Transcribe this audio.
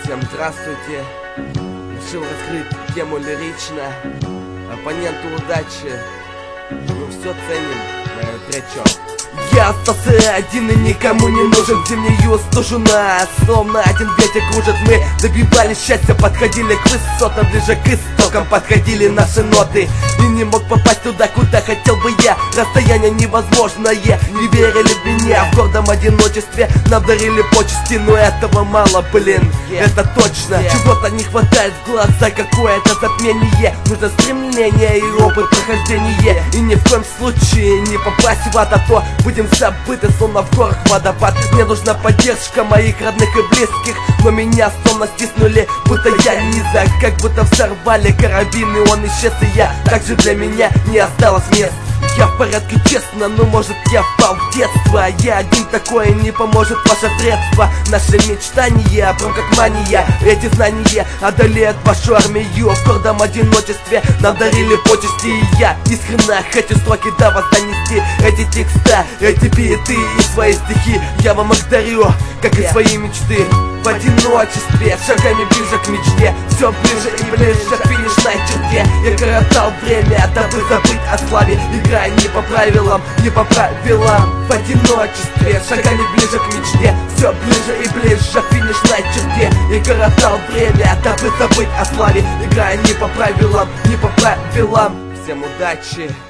Всем здравствуйте. Решил раскрыть тему лирично. Оппоненту удачи. Мы все ценим, тречок. Я остался один и никому не нужен. Зимнюю стужуна, словно один ветер кружит. Мы добивались счастья, подходили к высотам, ближе к истокам подходили наши ноты. И не мог попасть туда, куда хотел бы я. Расстояние невозможное, не верили в меня. В гордом одиночестве нам дарили почести, но этого мало, блин, это точно. Чего-то не хватает в глаза, какое-то затмение. Нужно стремление и опыт прохождения. И ни в коем случае не попасть в ад, а то будем забыты, словно в горах водопад. Мне нужна поддержка моих родных и близких, но меня словно стиснули, будто я низок. Как будто взорвали карабин, и он исчез, и я также для меня не осталось мест. Я в порядке, честно, но может я впал в детство. Я один такой, не поможет ваше средство. Наши мечтания, прям как мания. Эти знания одолеют вашу армию. В гордом одиночестве нам дарили почести. И я искренне хочу строки до вас донести. Эти текста, эти биты и свои стихи я вам их дарю, как и свои мечты. В одиночестве, шагами ближе к мечте, все ближе и ближе к финишной черте. Я коротал время, дабы забыть о славе, играя не по правилам, не по правилам. В одиночестве, шагами ближе к мечте, все ближе и ближе к финишной черте. Я коротал время, дабы забыть о славе, играя не по правилам, не по правилам. Всем удачи!